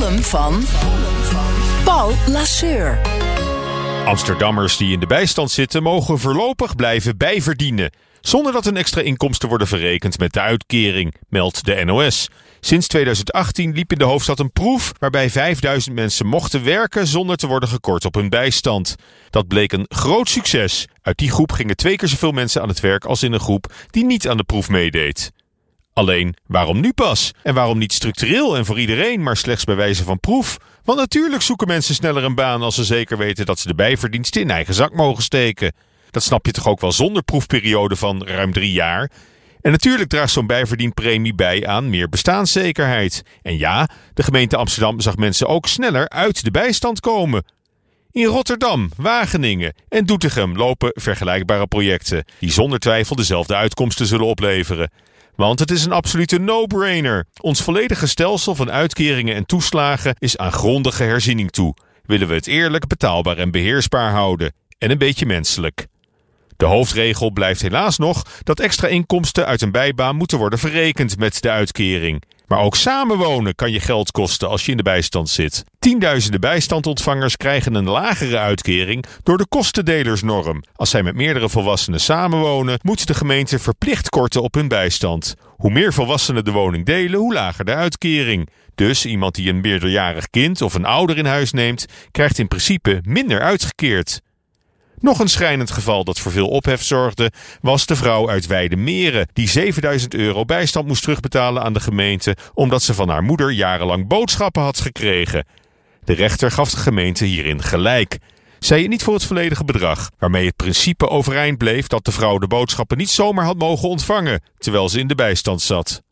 column van Paul Lasseur. Amsterdammers die in de bijstand zitten mogen voorlopig blijven bijverdienen, zonder dat hun extra inkomsten worden verrekend met de uitkering, meldt de NOS. Sinds 2018 liep in de hoofdstad een proef waarbij 5000 mensen mochten werken zonder te worden gekort op hun bijstand. Dat bleek een groot succes. Uit die groep gingen 2 keer zoveel mensen aan het werk als in een groep die niet aan de proef meedeed. Alleen, waarom nu pas? En waarom niet structureel en voor iedereen, maar slechts bij wijze van proef? Want natuurlijk zoeken mensen sneller een baan als ze zeker weten dat ze de bijverdiensten in eigen zak mogen steken. Dat snap je toch ook wel zonder proefperiode van ruim 3 jaar? En natuurlijk draagt zo'n bijverdienpremie bij aan meer bestaanszekerheid. En ja, de gemeente Amsterdam zag mensen ook sneller uit de bijstand komen. In Rotterdam, Wageningen en Doetinchem lopen vergelijkbare projecten die zonder twijfel dezelfde uitkomsten zullen opleveren. Want het is een absolute no-brainer. Ons volledige stelsel van uitkeringen en toeslagen is aan grondige herziening toe. Willen we het eerlijk, betaalbaar en beheersbaar houden. En een beetje menselijk. De hoofdregel blijft helaas nog dat extra inkomsten uit een bijbaan moeten worden verrekend met de uitkering. Maar ook samenwonen kan je geld kosten als je in de bijstand zit. Tienduizenden bijstandontvangers krijgen een lagere uitkering door de kostendelersnorm. Als zij met meerdere volwassenen samenwonen, moet de gemeente verplicht korten op hun bijstand. Hoe meer volwassenen de woning delen, hoe lager de uitkering. Dus iemand die een meerderjarig kind of een ouder in huis neemt, krijgt in principe minder uitgekeerd. Nog een schrijnend geval dat voor veel ophef zorgde, was de vrouw uit Weidemeren die €7000 bijstand moest terugbetalen aan de gemeente omdat ze van haar moeder jarenlang boodschappen had gekregen. De rechter gaf de gemeente hierin gelijk. Zij het niet voor het volledige bedrag, waarmee het principe overeind bleef dat de vrouw de boodschappen niet zomaar had mogen ontvangen, terwijl ze in de bijstand zat.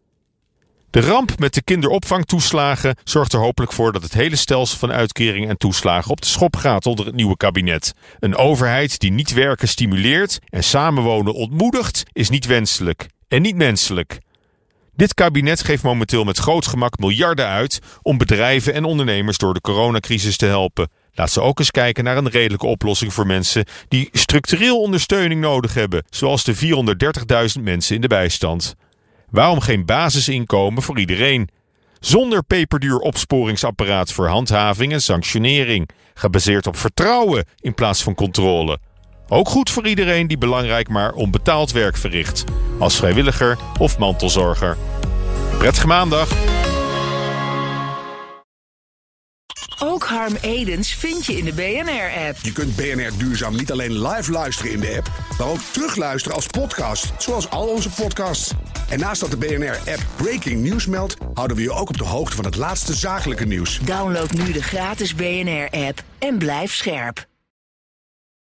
De ramp met de kinderopvangtoeslagen zorgt er hopelijk voor dat het hele stelsel van uitkeringen en toeslagen op de schop gaat onder het nieuwe kabinet. Een overheid die niet werken stimuleert en samenwonen ontmoedigt is niet wenselijk en niet menselijk. Dit kabinet geeft momenteel met groot gemak miljarden uit om bedrijven en ondernemers door de coronacrisis te helpen. Laat ze ook eens kijken naar een redelijke oplossing voor mensen die structureel ondersteuning nodig hebben, zoals de 430.000 mensen in de bijstand. Waarom geen basisinkomen voor iedereen? Zonder peperduur opsporingsapparaat voor handhaving en sanctionering. Gebaseerd op vertrouwen in plaats van controle. Ook goed voor iedereen die belangrijk maar onbetaald werk verricht. Als vrijwilliger of mantelzorger. Prettige maandag! Ook Harm Edens vind je in de BNR-app. Je kunt BNR Duurzaam niet alleen live luisteren in de app, maar ook terugluisteren als podcast, zoals al onze podcasts. En naast dat de BNR-app Breaking News meldt, houden we je ook op de hoogte van het laatste zakelijke nieuws. Download nu de gratis BNR-app en blijf scherp.